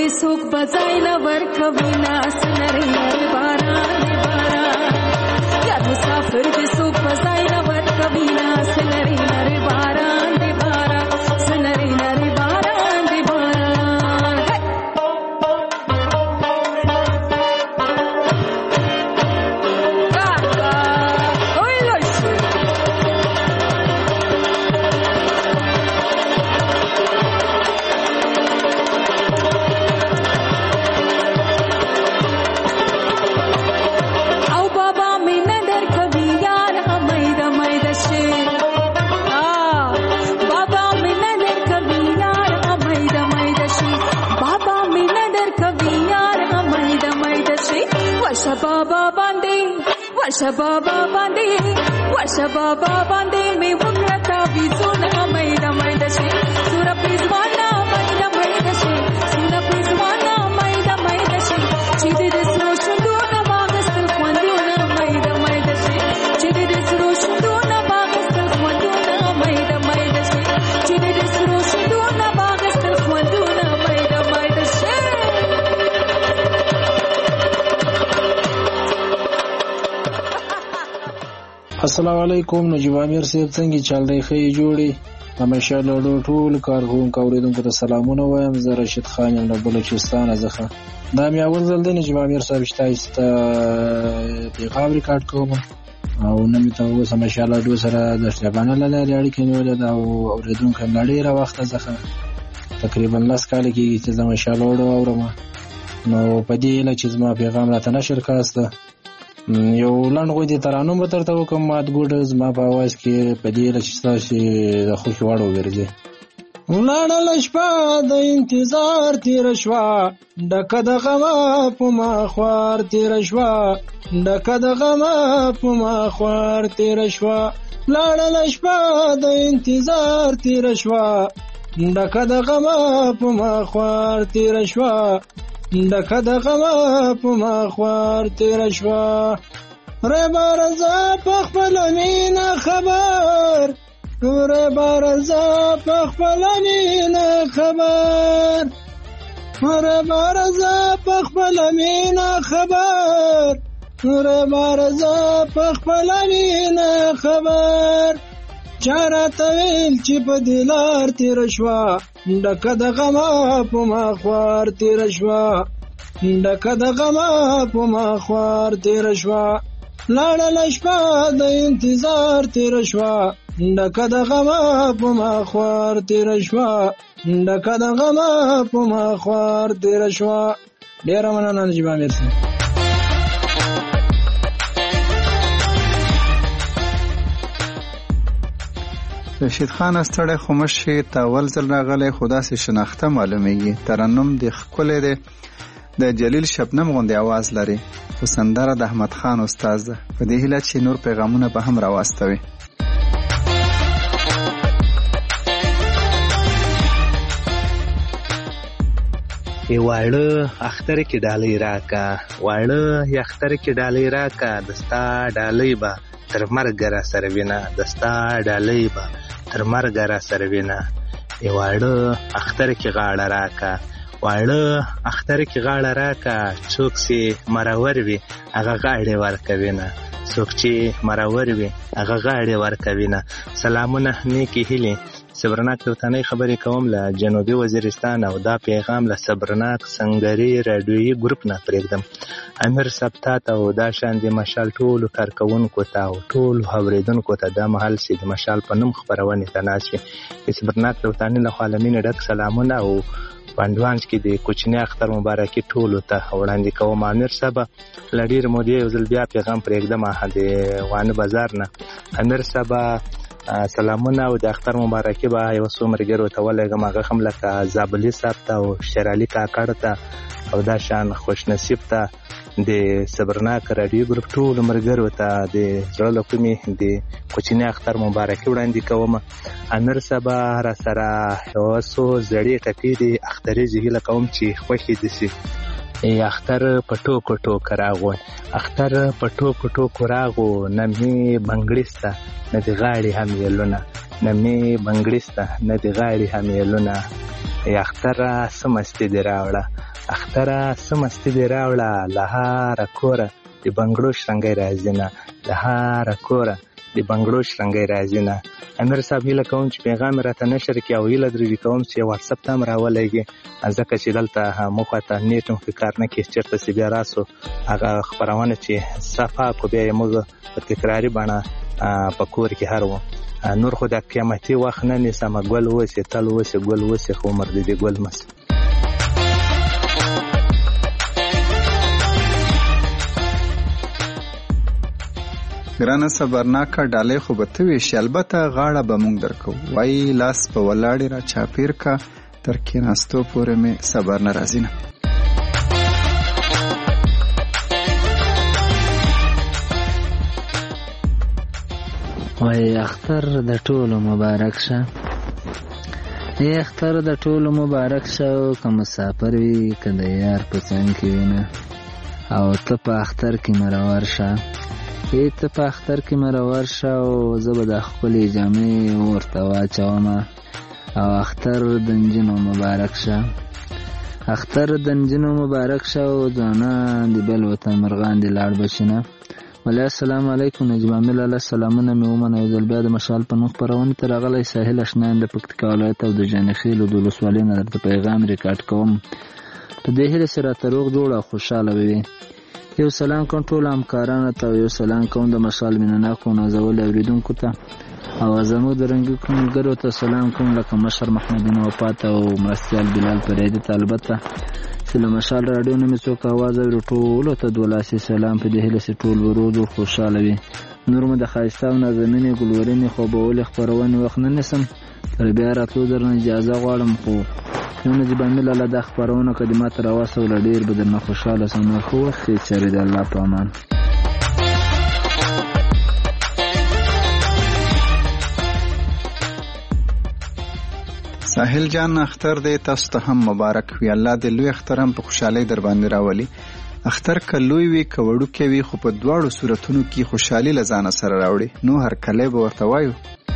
دې څوک بځای نه ورکوي نه سنري نري باران دې باران یاد مسافر دې څوک بځای نه ورکوي نه سنري نري باران دې باران سنري نري باران دې باران ورشه بابا باندې مې وکړه ویزونه میده میده شي سوره پریزوانا میده میده شي سوره پریزوانا میده میده شي چې دې سرو شندونه واغستل خوندونه میده میده شي چې دې سرو شندونه واغستل خوندونه میده میده شي چې دې سرو شندونه واغستل خوندونه میده میده شي السلام علیکم. نجیب امیر صاحب څنګه چل دی؟ ښه جوړي؟ همیشه له ټول کارکوونکو اوریدونکو ته سلامونه وایم. زه رشید خان یم له بلوچستان څخه. دا مې اول ځل دی نجیب امیر صاحب چې تاسو ته پیغام ریکارډ کوم او نن مې ته اوس همیشه له دوی سره د شتابانه له لارې اړیکې نیولې ده او اوریدونکو له ډېره وخته څخه تقریبا 10 کال کېږي چې زه همیشه اورم نو په دې هیله چې زما پیغام راته نشر کاسته یو لنډ غوی د ترانو به درته وکړم مات ګوډ زما په اواز کې په دې هیله چې ستاسو د خوښې وړ وګرځي. ولاړله شپه د انتظار تېره شوه ډکه د غمه په ما خوار تېره شوه ډکه د غمه په ما خوار تېره شوه ولاړله شپه د انتظار تېره شوه ډکه د غمه په ما خوار تېره شوه ډکه د غمه په ما خوار تېره شوه رباره زه په خپله مینه خبر رباره زه په خپله مینه خبر رباره زه په خپله مینه خبر رباره زه په خپله مینه خبر چا راته ویل چې په دې لار تېره شوه ډکه د غمه په ما خوار تېره شوه ډکه د غمه په ما خوار تېره شوه لاړله شپه د انتظار تېره شوه ډکه د غمه په ما خوار تېره شوه ډکه د غمه په ما خوار تېره شوه. ډېره مننه نجیب امیر صاحب. رشید خان ستړی خو مشي ته اول ځل راغلی خو داسې شناخته معلومیږي. ترنم د ښکلی دی د جلیل شبنم غوندې اواز لري خو سندره د احمد خان استاد ده. په دې هیله چې نور پیغامونه به هم راواستوي. واړه اختر کې ډالۍ راکا واړه اختر کې ډالۍ راکا دستا ډالۍ با تر مرګ را سره وینا دستا ډالۍ با تر مرګ را سره وینا واړه اختر کې غاړه راکا واړه اختر کې غاړه راکا څوک سي مرور وي هغه غاړه ورکوي نه څوک چې مرور وي هغه غاړه ورکوي نه. سلامونه نیکی هیله صبرناک توتانی خبرې کوم له جنوبي وزیرستان او دا پیغام له صبرناک سنگری رادیویي ګروپ نه پرېږدم. امیر سبتات او دا شان د مشال ټولو کارکوونکو ته او ټولو اوریدونکو ته دا مهال سي د مشال په نوم خبرونه ته ناشي صبرناک توتانی له عالمین ډک سلامونه او پاندوانج کې د کوچنی اختر مبارکي ټولو ته وړاندې کوم. امیر صاحب لډیر مودې یو ځل بیا پیغام پرېږدم د وانه بازار نه. امیر صاحب سلامونه او د اختر مبارکي به یو څو مرګرو ته ولګم هغه هم لکه زابلي صاحب ته او شرالي کاکړ ته او دا شان خوش نصیب ته د صبرناک رادیو ګروپ ټول مرګرو ته د زړه له کومې د کوچنی اختر مبارکي وړاندې کوم. امیر صاحب را سره یو څو زړې ټپې د اختري زهیله کوم چې خوښې دي سي اختر پټو کټو کراغو اختر پټو کټو کراغو نمې بنگړستا نه دی غاړي هم یلونه نمې بنگړستا نه دی غاړي هم یلونه اختر سمستې دی راوړه اختره څه مستي دې راوړه له هاره کوره د بنګړو شرنګی راځي نه له هاره کوره د بنګړو شرنګی راځي نه. امیر صاحب هیله کوم چې پیغام یې راته نشر کړي او هیله درې کوم چې واتساپ ته هم راولېږي ځکه چې دلته موږ ته نیټ هم ښه کار نه کوي. چېرته چې بیا راسو هغه خپرونه چې صفا کو بیا یې موږ په تکراري بڼه په کور کې هر و نور خو د قیامتي وخت نه نیسمه ګل وسې تل وسې ګل وسې خو عمر دې ګل مس. ګرانه صبرناکه ډالۍ خو به ته ویشي البته غاړه به مونږ درکو وایي لاس په ولاړې را چاپیر کا تر کېناستو پورې مې صبر نه راځي نه. وای اختر د ټولو مبارک شه اختر د ټولو مبارک شه که مسافر وي که د یار په څنګ کې وینه او ته په اختر کې مرور شه ته په اختر کې مرور شه او زه به د خپلې جامې ورته واچوم او اختر د نجونو مبارک شه اختر د نجونو مبارک شه او ځوانان د بل وطن مرغان دې لاړ بشي نه. ولی السلام علیکم نجیب عامل علیه سلامونه مې ومنه یو ځل بیا د مشال په نوم خپرونې ته راغلی ساحل اشناین د پکتیکا ولایت او د جانخیلو د ولسوالۍ نه درته پیغام ریکارډ کوم په دې هیله چې راته روغ جوړ او خوشحاله وي. یو سلام کوم ټولو همکارانو ته او یو سلام کوم د مشال مینهناکو نازولو اورېدونکو ته او زموږ د رنګي ملګرو ته سلام کوم لکه مشر محمدین وفات او مرستیال بلال پریدي ته البته چې له مشال راډیو نه مې څوک اواز اوري ټولو ته 12 سلام په دې هیله چې ټول ورو خوشحاله وي. نور مو د ښایسته او نازنینې ګلورینې خوبولې خپرونې وخت نه نیسم تر بیا راتلو درنه اجازه غواړم خو یو نجیب عامل الله دا خپرونه که د ما ته راواستوله ډېر به درنه خوشحاله سم. نور ښه وخت ښې چارې د الله په امان. ساحل جان اختر دې تاسو ته هم مبارک وي. الله دې لوی اختر هم په خوشحالۍ در باندې راولي. اختر که لوی وي که وړوکی وي خو په دواړو صورتونو کې خوشحالي له ځانه سره راوړي. نو هر کلی به ورته وایو.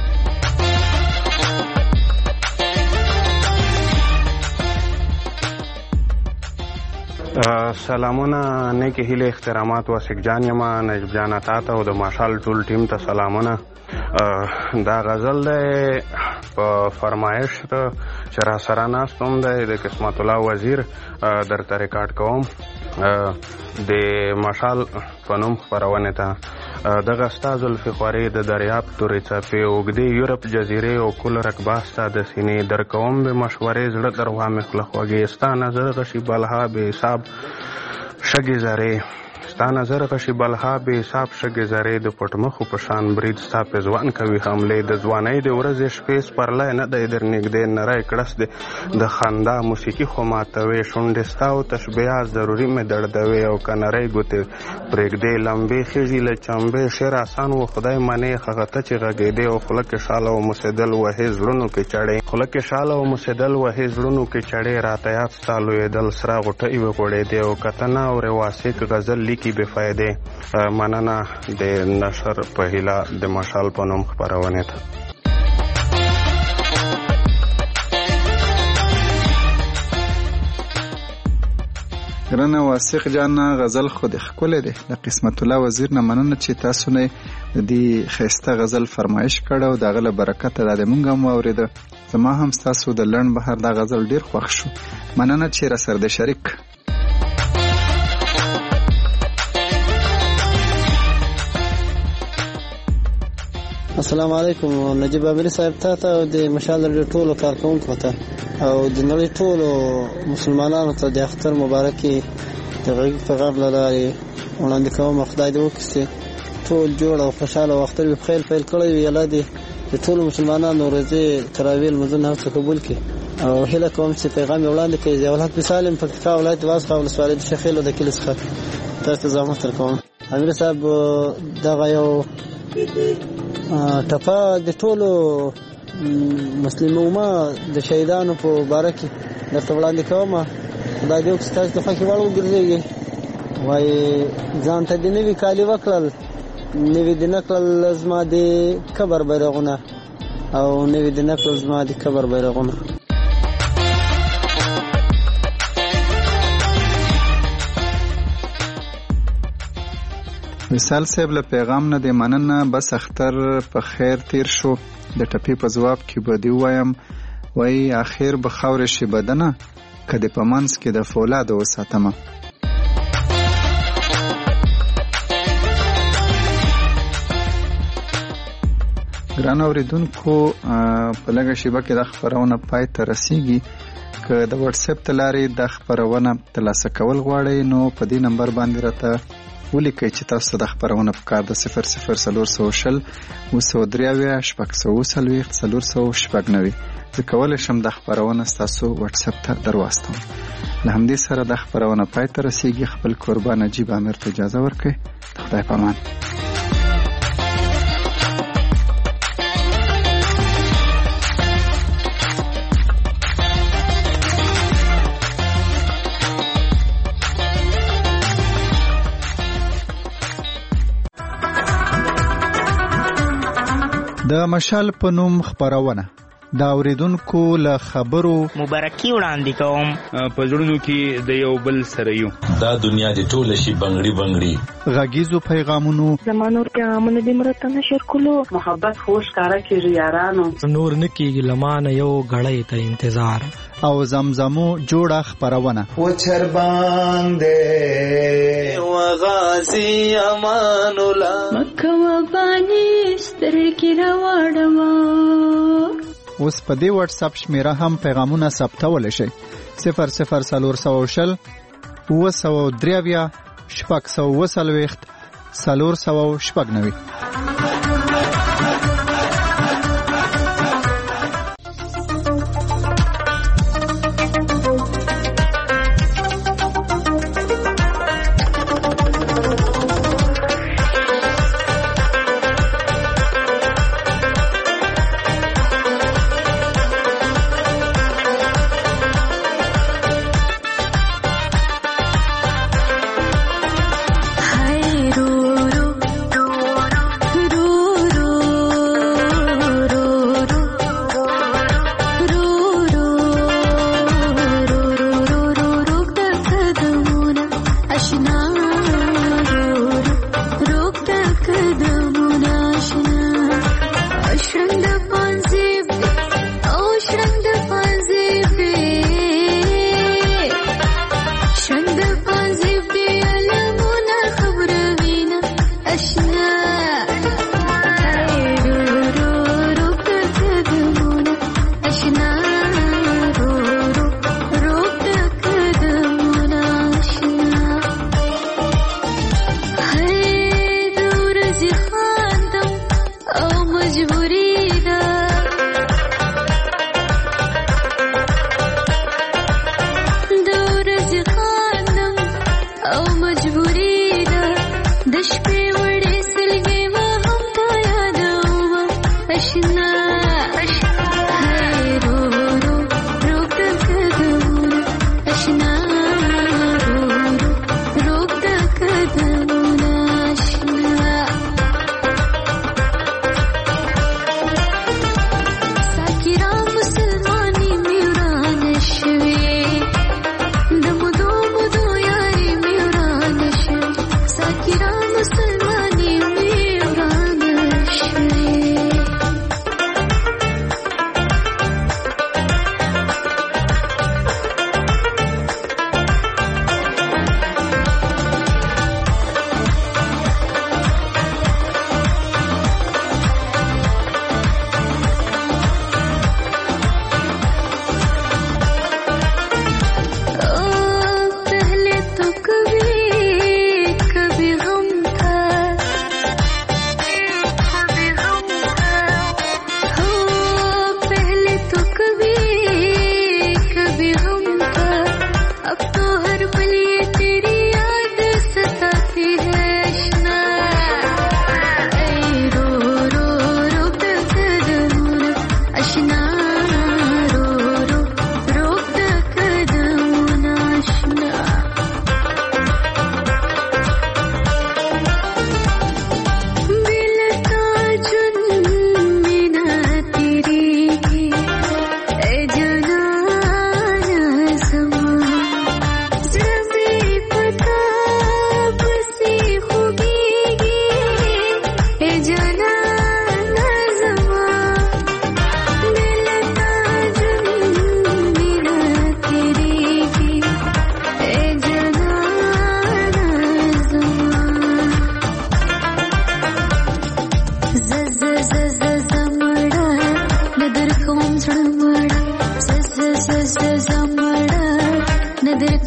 سلامونه نیکې هیلې احترامات واسق جان یما نجیب جان تا ته او د ماشال ټول ټیم ته سلامونه. دا غزل دی په فرمایش چې را سره ناست هم دی د قسمت الله وزیر درته ریکارډ کوم د ماشال په نوم خپرونې ته. دغه ستا زلفې خوارې د دریاب تورې څپې اوږدې یورپ جزیرې او کل رقبه ستا د سینې درکوم به مشورې زړه در وامې خوله خوږې ستا نظر غشي بلها بې حساب شګې زرې ستا نظر غشي بلها بې حساب شګې زرې د پټمخو په شان برید ستا پې ځوان کوي حملې د ځوانۍ د ورځې شپې سپرلی نه دی در نږدې نری کړس دی د خندا موسیقي خو ماتوي شونډې ستا او تشبیهات ضروري مې دردوي او که نری ګوتې پرېږدې لمبې خېږي له چمبې شعر اسان و خدای منې خغته چې غږېدې او خوله کې شاله او موسېدل وهې زړونو کې چړې خوله کې شاله او موسېدل وهې زړونو کې چړې راته یاد ستا لویېدل سره غوټۍ وغوړېدې او که ته نه اورې واسق غزل لیکي بې فایدې. مننه د نشر په هیله د مشال په نوم خپرونې ته. ګرانه واسق جان غزل خو دې ښکلی دی. د قسمت الله وزیر نه مننه چې تاسو نه د دې ښایسته غزل فرمایش کړی او د هغه له برکته دا د مونږ هم واورېده. زما هم ستاسو د لنډ بهر دا غزل ډېر خوښ شو. مننه چې راسره د شریک. السلام علیکم نجیب عامل صاحب ته او د مشال د ټولو کارکونکو ته او د نړۍ ټولو مسلمانانو ته د اختر مبارکي د غږ پیغام له لارې وړاندې کوم. خدای دې وکړي چې ټول جوړ او خوشحاله او اختر په خیر پیل کړی وي. الله دې د ټولو مسلمانانو ورځې تراویح لمونځونه هم قبول کړي او هیله کوم چې پیغام وړاندې کړي. ضیاءالحق بسالم پکتیکا ولایت واسخه ولسوالۍ د شیخیلو د کلي څخه تاسو ته زحمت درکوم. امیر صاحب دغه یو ټپه د ټولو مسلم امه د شهیدانو په باره کې درته وړاندې کوم. خدای دې وکړي ستاسو د خوښې وړ وګرځېږي. وایي ځان ته دې نوي کالي وکړل نوي دې نه کړل زما د قبر بیرغونه او نوي دې نه کړل زما د قبر بیرغونه. وصال صاحب له پیغام نه د مننه بس اختر په خیر تیر شو د ټپی په جواب کې به دی وایم وای اخر به خاور شي بدنه کده په منځ کې د فولاد وساتمه. ګران اوریدونکو په لږه شیبه کې د خبرونه پای ته رسیږي. که د واتس اپ تلاري د خبرونه ترلاسه کول غواړئ نو په دې نمبر باندې راته ولیکئ چې تاسو د خبرونه په کار د 0040 243 زه کولی شم د خبرونه ستاسو واتس اپ ته درواستم. له همدې سره د خبرونه پای ته رسیږي. خپل قربان نجیب امیر ته اجازه ورکړئ. خدای پامان. د مشال په نوم خبرونه دا اوریدونکو له خبرو مبارکي وړاندې کوم. په زړونو کې د یو بل سره یو دا دنیا د ټول شي بنگړي بنگړي غږیزو پیغامونو زمانور پیغامونه د مرته نشر کولو محبت خوش کارا کیږي یارانو نور نکیږي لمانه یو غړې ته انتظار او زمزمو جوړه خبرونه و چربان دے و غازی امان الله مکه و بانی سترګې راوړما. اوس په دې واتس اپ شمیره هم پیغامونه ثبتول شي 0040 903 490.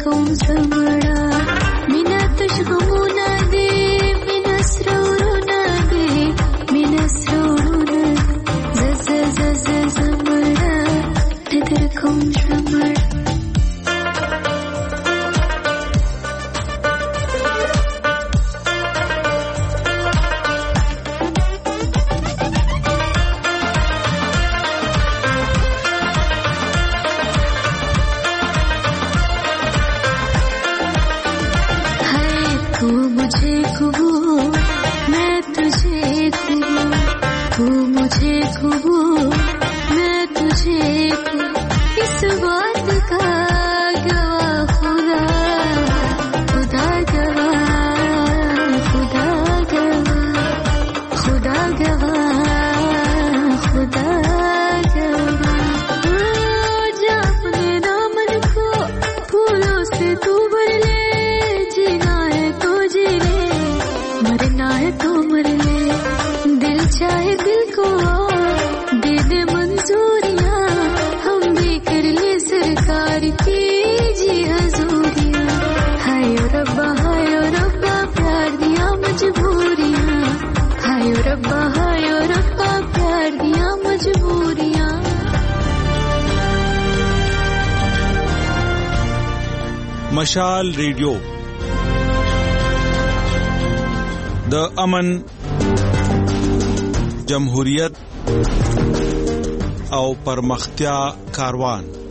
کوم زمړه مینا تشغمونه دې مینا سرورونه دې مینا سرورونه زمړه تدر کوم زمړه مشال ریډیو د امن، جمهوریت او پرمختیا کاروان